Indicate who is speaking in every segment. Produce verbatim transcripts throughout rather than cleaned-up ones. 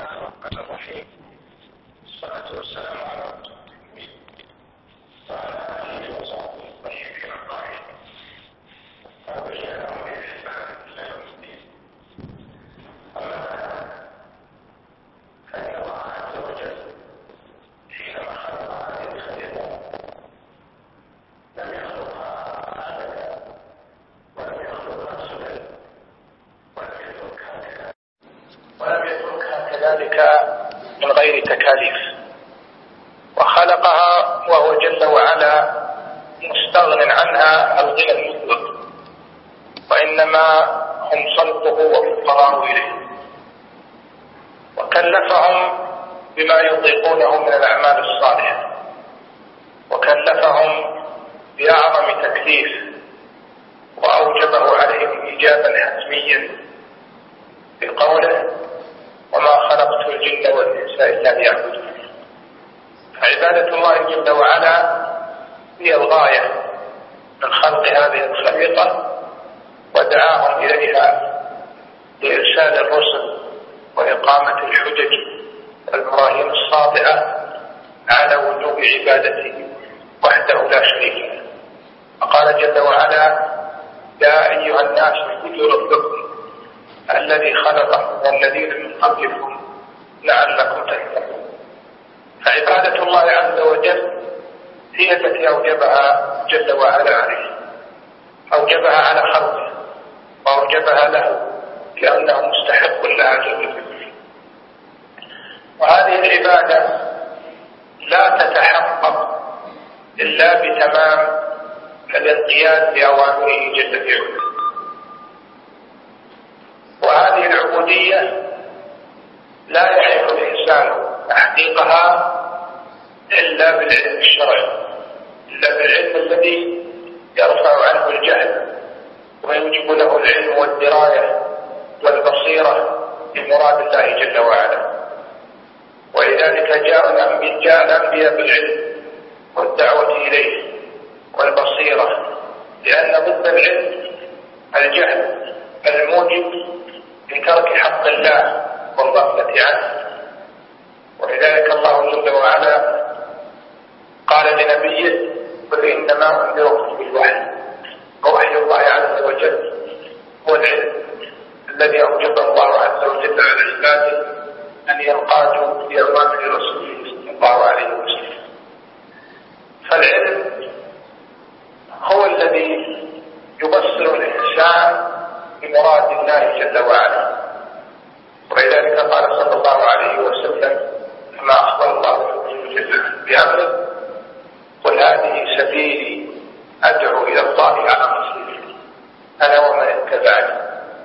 Speaker 1: الرحمن الرحيم. الصلاة والسلام على رسول الله وعلى آله وصحبه الطيبين الطاهرين وتابعينهم بإحسان إلى يوم الدين. أما بعد، فإن الله عز وجل حينما خلق هذه الخليقة لم يخلقها أبدا ولم يخلقها سدى ولم يتركها كذلك ولم يتركها كذلك من غير تكاليف، وخلقها وهو جل وعلا مستغن عنها الغنى المطلق، وإنما هم خلقه وفقراء إليه، وكلفهم بما يطيقونه من الأعمال الصالحة، وكلفهم بأعظم تكليف وأوجبه عليهم إيجابا حتميا بقوله: وما خلقت الجن والإنس إلا ليعبدون. فعبادة الله جل وعلا هي الغاية من خلق هذه الخليقة، ودعاهم إليها لإرسال الرسل وإقامة الحجج والبراهين الساطعة على وجوب عبادته وحده لا شريك له. وقال جل وعلا: يا أيها الناس اعبدوا ربكم الذي خلقكم والذين من قبلكم لعلكم تتقون. فعبادة الله عز وجل هي التي أوجبها جل وعلا عليه، أوجبها على خلقه وأوجبها له لأنه مستحق لها جل وعلا. وهذه العبادة لا تتحقق إلا بتمام الانقياد لأوامره جل وعلا. وهذه العبودية لا يعرف الإنسان تحقيقها إلا بالعلم الشرعي، إلا بالعلم الذي يرفع عنه الجهل ويوجب له العلم والدراية والبصيرة بمراد الله جل وعلا. ولذلك جاء الأنبياء بالعلم والدعوة إليه والبصيرة، لأن ضد العلم الجهل الموجب لترك حق الله والغفلة عنه. ولذلك الله جل وعلا قال لنبيه: قل إنما أنذركم بالوحي. ووحي الله عز وجل هو العلم الذي أوجب الله عز وجل على عباده أن ينقادوا بأوامر رسوله صلى الله عليه وسلم. فالعلم هو الذي يبصر الإنسان بمراد الله جل وعلا. ولذلك قال صلى الله عليه وسلم كما أخبر الله جل بأمره: قل هذه سبيلي أدعو إلى الله على بصيرة أنا ومن اتبعني.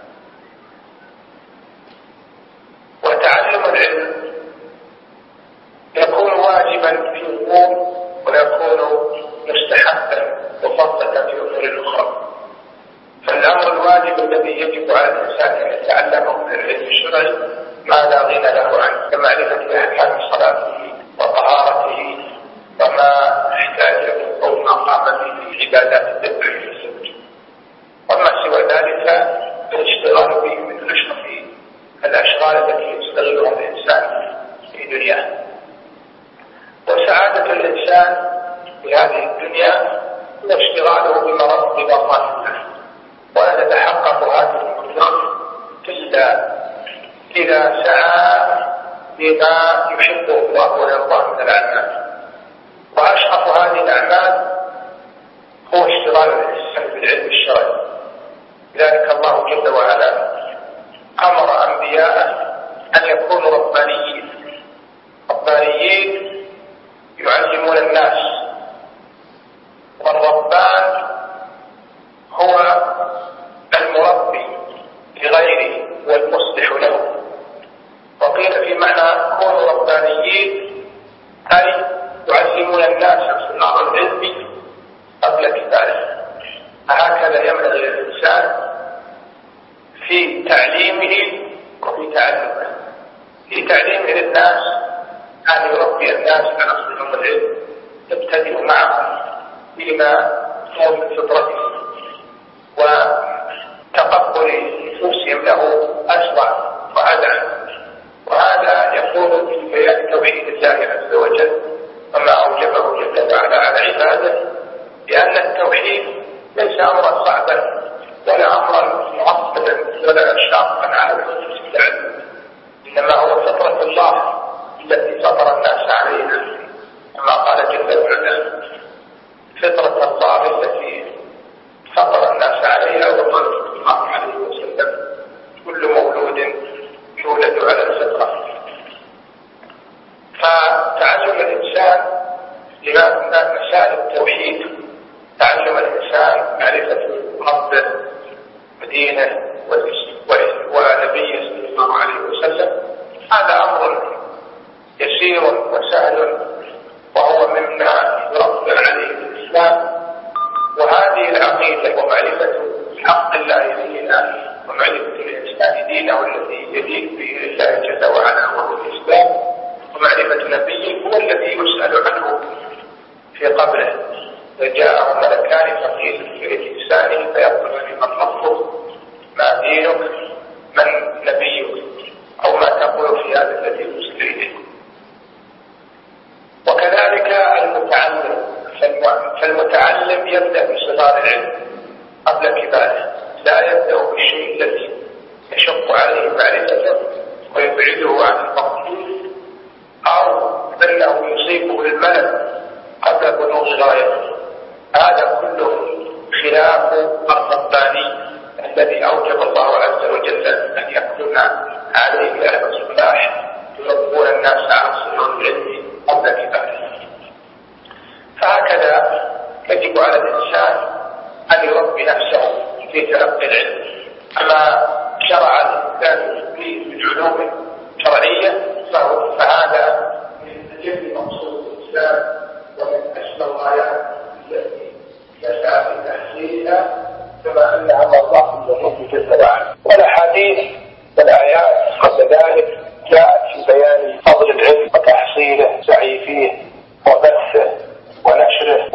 Speaker 1: وتعلم العلم يكون واجبا في الأمور ويكون مستحبا وفضلا في أمور الأخرى. فالأمر الواجب الذي يجب على الإنسان أن يتعلمه من العلم الشرعي ما لا غنى له عنه، كمعرفة أحكام صلاته وطهارته وما احتاج أو ما قام به في عبادات الذبح والسجود. وما سوى ذلك فالاشتغال به من أشرف الأشغال التي يستغلها الإنسان في دنياه. وسعادة الإنسان في هذه الدنيا هو اشتغاله بمرض الله، ولا تتحقق هذه المطلق إلا إذا سعى بما يحبه الله ويرضاه من الأعمال. وأشرف هذه الأعمال هو اشتغال الإنسان بالعلم الشرعي. لذلك الله جل وعلا أمر أنبياءه أن يكونوا ربانيين ربانيين يعلمون الناس. والربان هو المربي لغيره والمصلح له. وقيل في معنى كونوا ربانيين أي يعلمون الناس صناع العلم قبل كتابه. هكذا ينبغي للإنسان في تعليمه وفي تعلمه. في تعليمه للناس أن يربي الناس على صناع العلم، يبتدئ معهم بما هو من فطرته وتقبل نفوسهم له أسرع وأدعى. وهذا في بيان توحيد الله عز وجل وما أوجبه جل وعلا على عباده، لأن التوحيد ليس أمرا صعبا ولا أمرا معقدا ولا شاقا على المستعد، إنما هو فطرة الله التي فطر الناس عليها، كما قال جل وعلا: فطرة الله التي فطر الناس عليها. وقال صلى الله عليه وسلم: كل مولود يولد على الفطرة. فتعلم الإنسان لمسائل التوحيد، تعلم الإنسان معرفة ربه ودينه ونبيه صلى الله عليه وسلم، هذا أمر يسير وسهل، وهو مما يربى عليه الإسلام. وهذه العقيدة ومعرفة حق الله دينه ومعرفة الإنسان دينه الذي يليق به الله جل وعلا وهو الإسلام، ومعرفة نبيه هو الذي يسأل عنه في قبره. فجاءه ملكان فقيل في لسانه فيقول: من ربك؟ ما دينك؟ من نبيك؟ أو ما تقول في هذا الذي يرسل إليه. وكذلك المتعلم، فالمتعلم يبدأ بصغار العلم قبل كباره، لا يبدأ بالشيء الذي يشق عليه معرفته ويبعده عن المقصود، أو أنه يصيبه الملل قبل بلوغ غايته. هذا كله خلاف الرباني الذي أوجب الله عز وجل أن يكون عليه أهل الصلاح يربون الناس على صغار العلم قبل كباره. فهكذا يجب على الإنسان أن يربي نفسه في تلقي العلم. أما شرع الإنسان في علوم شرعية فهذا من أجل مقصود الإسلام ومن أسمى الغايات التي يسعى في تحصيلها، كما أن أمر الله بالرب جل وعلا. والأحاديث والآيات قبل ذلك جاءت في بيان فضل العلم وتحصيله، سعي فيه وبثه ونشره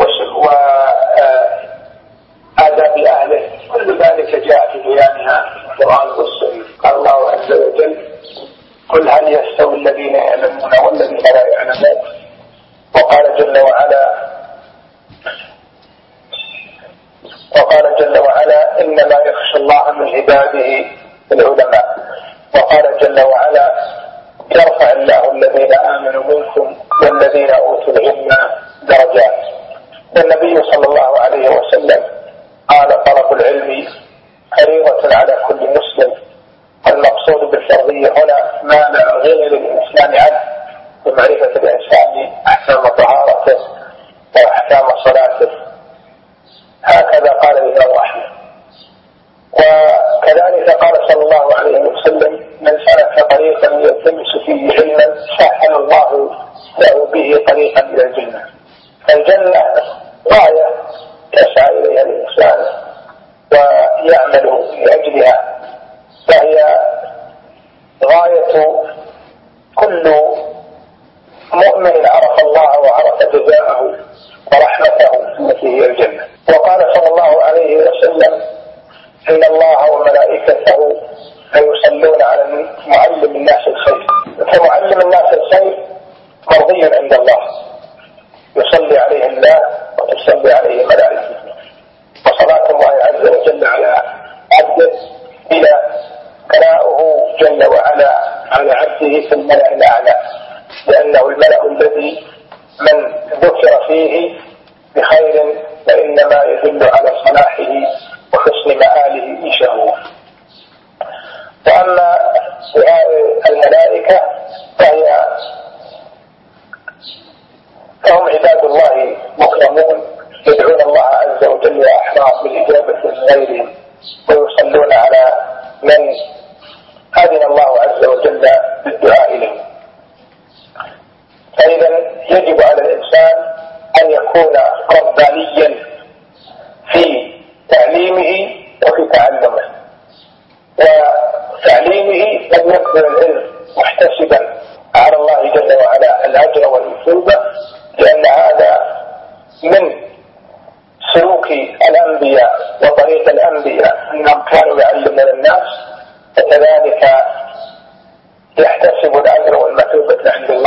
Speaker 1: وآداب أهله، كل ذلك جاء في بيانها في القرآن والسنة. قال الله عز وجل: قل هل يستوي الذين يعلمون والذين لا يعلمون. وقال جل وعلا وقال جل وعلا: إنما يخشى الله من عباده العلماء. وقال جل وعلا: يرفع الله الذين آمنوا منكم والذين أوتوا العلم درجات. والنبي صلى الله عليه وسلم قال: طلب العلم فريضة على كل مسلم. المقصود بالفرضية هنا ما لا غنى للإنسان عنه، بمعرفة الإنسان أحكام طهارته وأحكام صلاته. هكذا قال الإمام أحمد. وكذلك قال صلى الله عليه وسلم: من سلك طريقا يلتمس فيه علما سهل الله له به طريقا إلى الجنة. فالجنة غاية يسعى إليها الإنسان ويعمل لأجلها، فهي غاية كل مؤمن عرف الله وعرف جزاءه ورحمته التي هي الجنة. وقال صلى الله عليه وسلم: إن الله وملائكته يصلون على معلم الناس الخير. فمعلم الناس الخير مرضي عند الله، يصلي عليه الله وتصلي عليه ملائكته. وصلاة الله عز وجل على عبده إلى ثناؤه جل وعلا على عبده في الملأ الأعلى، لأنه الملأ الذي من ذكر فيه بخير فإنما يدل على صلاحه وحسن مآله إن شاء الله. وأما الملائكة فهي فهم عباد الله مكرمون، يدعون الله عز وجل أحرار بالإجابة لغيرهم، ويصلون على من أذن الله عز وجل بالدعاء له. فإذا يجب على الإنسان أن يكون ربانيا في تعليمه وفي تعلمه، وتعليمه أن يبذل العلم محتسبا على الله جل وعلا الأجر والمثوبة، لأن هذا من سلوك الأنبياء وطريق الأنبياء أنهم كانوا يعلمون الناس، وكذلك يحتسب الأجر والمثوبة عند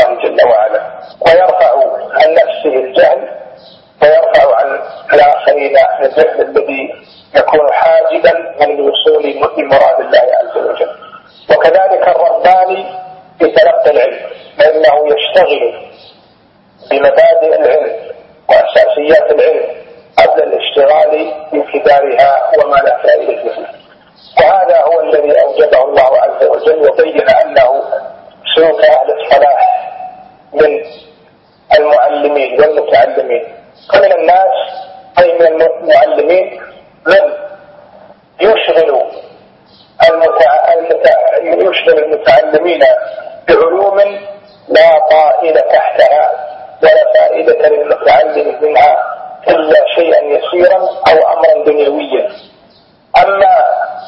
Speaker 1: نفسه الجهل ويرفع عن الآخرين الجهل الذي يكون حاجبا عن الوصول لمراد الله عز وجل. وكذلك الرباني في تلقي العلم، فإنه يشتغل بمبادئ العلم وأساسيات العلم قبل الاشتغال بكبارها وما لا فائدة فيه. وهذا هو الذي أوجبه الله عز وجل، وبين أنه سلوك أهل الصلاح من المعلمين والمتعلمين. فمن الناس أي من المعلمين من يشغل المتع... المتع... يشغل المتعلمين بعلوم لا طائل تحتها ولا فائدة للمتعلم منها إلا شيئا يسيرا أو أمرا دنيويا. أما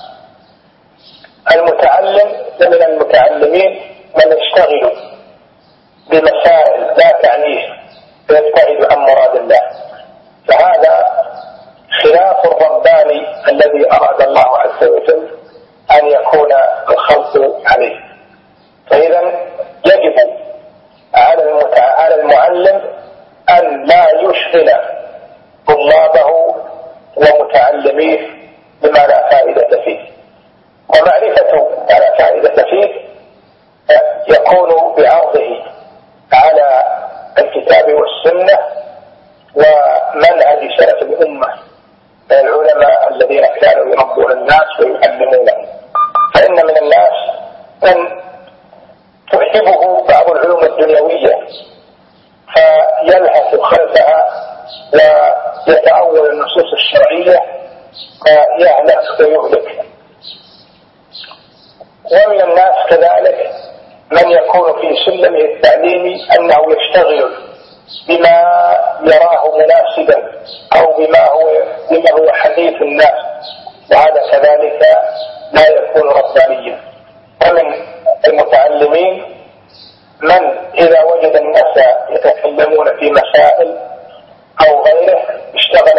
Speaker 1: المتعلم من المتعلمين من يشتغل بمسائل لا تعنيه ويبتعد عن مراد الله، فهذا خلاف الرباني الذي أراد الله عز وجل أن يكون الخلق عليه. فإذا يجب على المعلم أن لا يشغل طلابه ومتعلميه بما لا فائدة فيه، ومعرفة ما لا فائدة فيه يكون بعرضه على الكتاب والسنة ومنهج سلف الأمة من العلماء الذين كانوا يربون الناس ويعلمونهم. فإن من الناس من تعجبه بعض العلوم الدنيوية فيلهث خلفها ويتأول النصوص الشرعية فيهلك ويهلك. ومن الناس كذلك من يكون في سلمه التعليمي أنه يشتغل بما يراه مناسبا أو بما هو بما هو حديث الناس، وهذا كذلك لا يكون ربانيا. ومن المتعلمين من إذا وجد الناس يتكلمون في مسائل أو غيره اشتغل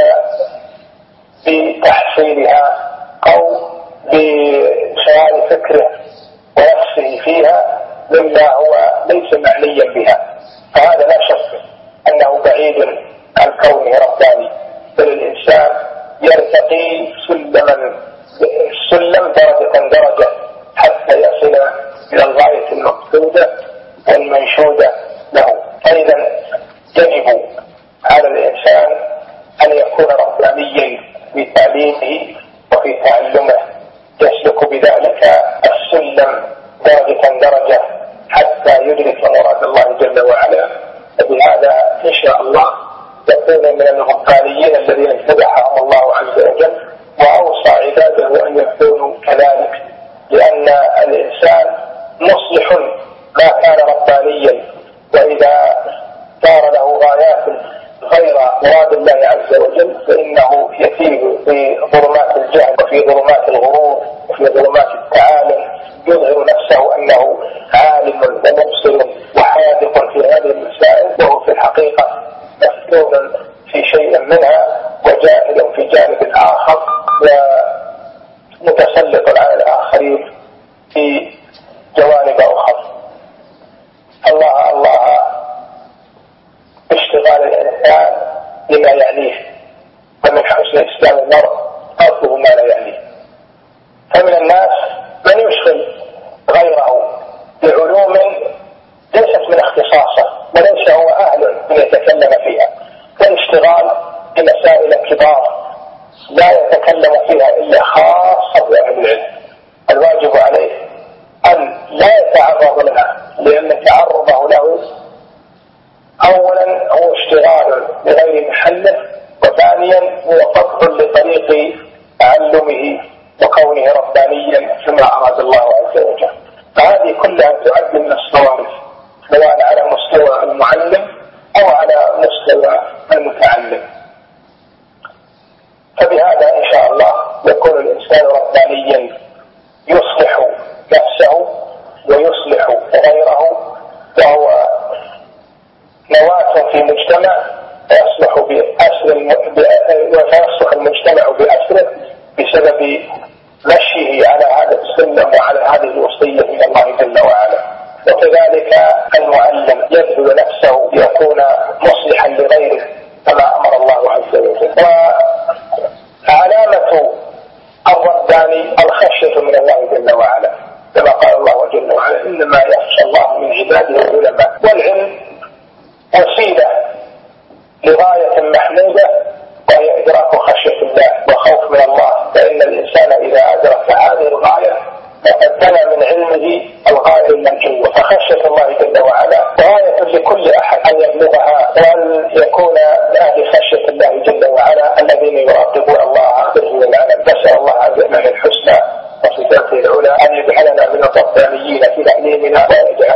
Speaker 1: بتحصيلها أو بشغال فكره ونفسه فيها مما هو ليس معنيا بها، فهذا لا شك أنه بعيد عن كونه رباني. بل الإنسان يرتقي سلما السلم درجة درجة حتى يصل إلى الغاية المقصودة والمنشودة له. فإذا يجب على الإنسان أن يكون ربانيا في تعليمه وفي تعلمه، يسلك بذلك السلم درجة درجة حتى يدرك مراد الله جل وعلا. وبهذا إن شاء الله يكون من الربانيين الذين امتدحهم الله عز وجل وأوصى عباده أن يكونوا كذلك، لأن الإنسان مصلح ما كان ربانيا، وإذا صار له غايات غير مراد الله عز وجل فإنه يتيه في ظلمات الجهل وفي ظلمات الغرور وفي ظلمات التعالم، يظهر نفسه أنه عالم ومبصر وحاذق في هذه المسائل وهو في الحقيقة مفتون في شيء منها وجاهل في جانب آخر ومتسلط على الآخرين في جوانب أخرى. الله الله اشتغال الإنسان بما يعنيه، ومن حسن إسلام المرء تركه ما لا يعنيه. فمن الناس من يشغل غيره بعلوم ليست من اختصاصه وليس هو أهل أن يتكلم فيها، كالاشتغال بمسائل كبار لا يتكلم فيها إلا خاصة بأهل العلم. الواجب عليه أن لا يتعرض لها، لأن تعرضه له أولا هو اشتغال بغير محله، وثانيا هو قطع لطريق تعلمه وكونه ربانيا كما أراد الله عز وجل. فهذه كلها تعد من الصوارف، سواء على مستوى المعلم أو على مستوى المتعلم. فبهذا إن شاء الله يكون الإنسان ربانيا يصلح نفسه ويصلح غيره، وهو نواة في مجتمع يصلح بأسر ويصلح المجتمع بأسره بسبب مشيه على هذا السلم وعلى هذه الوصية من الله جل وعلا. وكذلك المعلم يبذل نفسه ليكون مصلحا لغيره كما أمر الله عز وجل. وعلامة الرباني الخشية من الله جل وعلا كما قال الله جل وعلا إنما يخشى الله من عباده العلماء. والعلم وسيلة لغاية محمودة وهي إدراك خشية الله وخوف من الله، فإن الإنسان إذا أدرك هذه الغاية فقد بنى من علمه الغاية المنجوة. فخشية الله جل وعلا غاية لكل أحد أن يبلغها وأن يكون لأهل خشية الله جل وعلا الذين يراقبون الله بالهوى العلم. نسأل الله عز وجل الحسنى وصفاته العلى أن يجعلنا من الربانيين في تعليمنا وأن